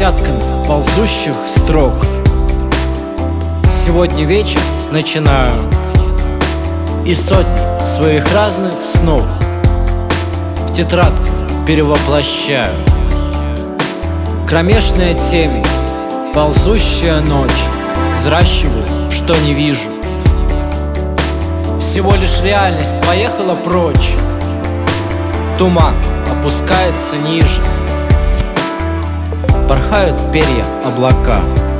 десятками ползущих строк. Сегодня вечер начинаю и сотни своих разных снов в тетрадку перевоплощаю. Кромешная темень, ползущая ночь, взращиваю, что не вижу. Всего лишь реальность поехала прочь. Туман опускается ниже. Порхают перья облака.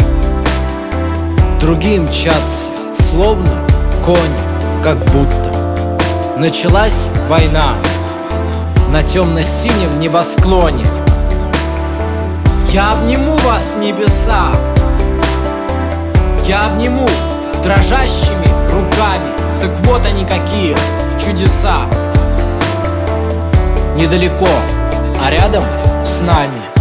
Другие мчатся, словно кони, как будто началась война на темно-синем небосклоне. Я обниму вас, небеса, я обниму дрожащими руками. Так вот они какие чудеса. Недалеко, а рядом с нами